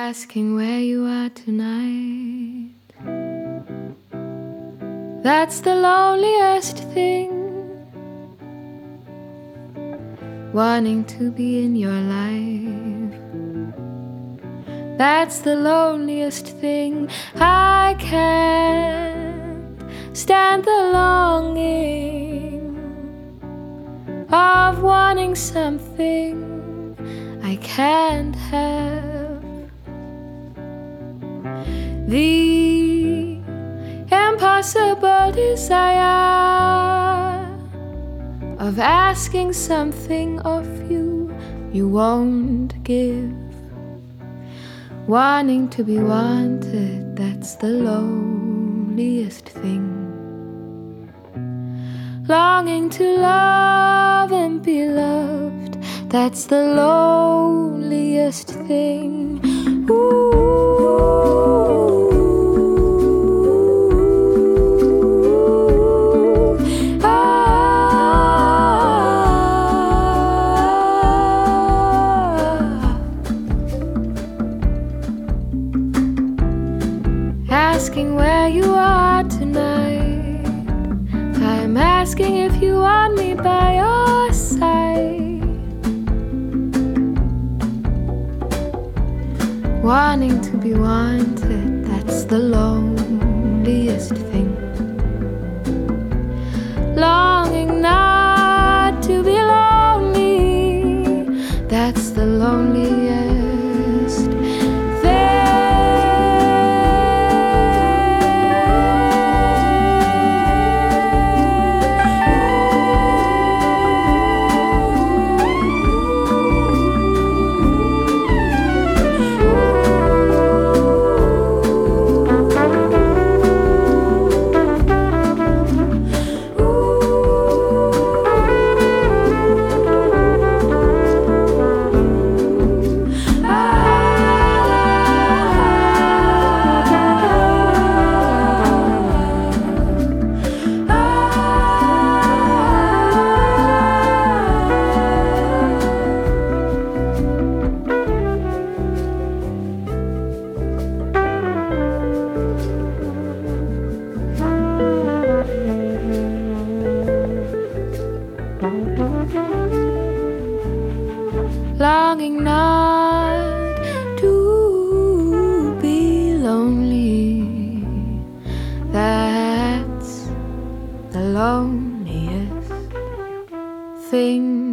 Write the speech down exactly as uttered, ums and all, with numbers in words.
Asking where you are tonight. That's the loneliest thing. Wanting to be in your life. That's the loneliest thing. I can't stand the longing of wanting something I can't have. The impossible desire of asking something of you you won't give. Wanting to be wanted, that's the loneliest thing. Longing to love and be loved, that's the loneliest thing. Ooh. Asking where you are tonight. I'm asking if you want me by your side. Wanting to be wanted, that's the loneliest thing. Longing not to be lonely, that's the loneliest thing. Longing not to be lonely, that's the loneliest thing.